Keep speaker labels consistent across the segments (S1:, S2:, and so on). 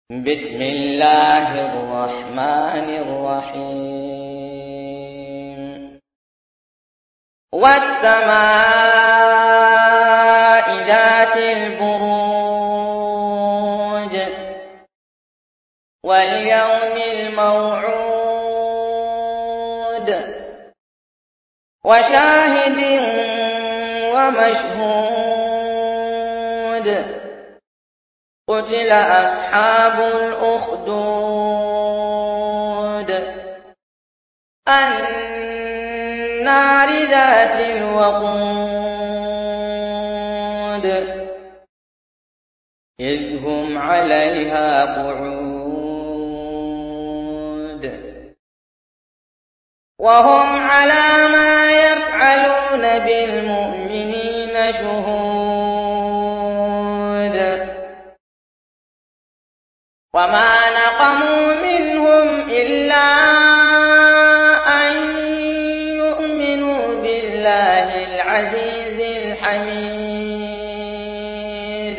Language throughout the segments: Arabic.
S1: بسم الله الرحمن الرحيم والسماء ذات البروج واليوم الموعود وشاهد ومشهود قتل أصحاب الأخدود النار ذات الوقود إذ هم عليها قعود وهم على ما يفعلون بالمؤمنين شهود وما نقموا منهم إلا أن يؤمنوا بالله العزيز الحميد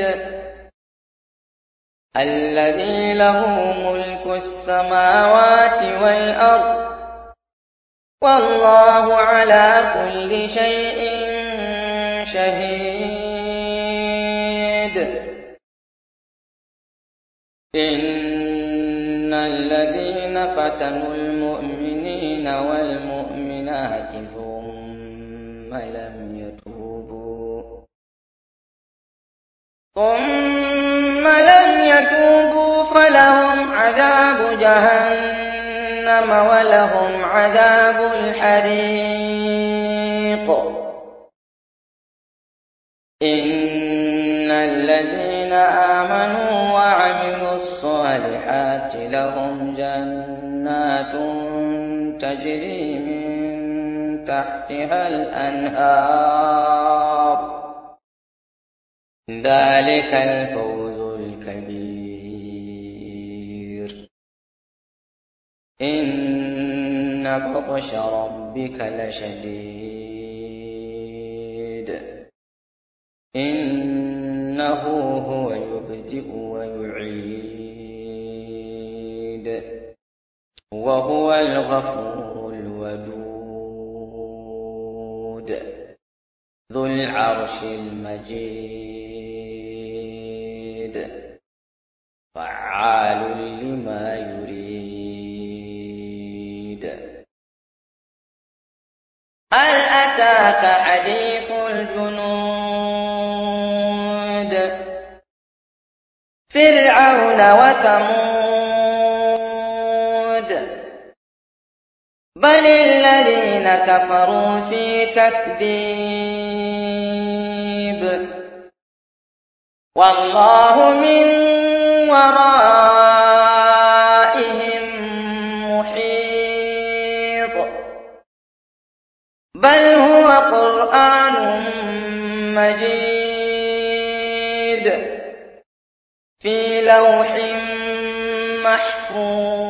S1: الذي له ملك السماوات والأرض والله على كل شيء شهيد إن الذين فتنوا المؤمنين والمؤمنات ثم لم يتوبوا فلهم عذاب جهنم ولهم عذاب الحريق إن الذين آمنوا وعملوا الصالحات لهم جنات تجري من تحتها الأنهار ذلك الفوز الكبير إن بطش ربك لشديد إنه هو يبدئ ويعيد وهو الغفور الودود ذو العرش المجيد فعال لما يريد هل أتاك حديث الجنود فرعون وثمود بل الذين كفروا في تكذيب والله من ورائهم محيط بل هو قرآن مجيد في لوح محفوظ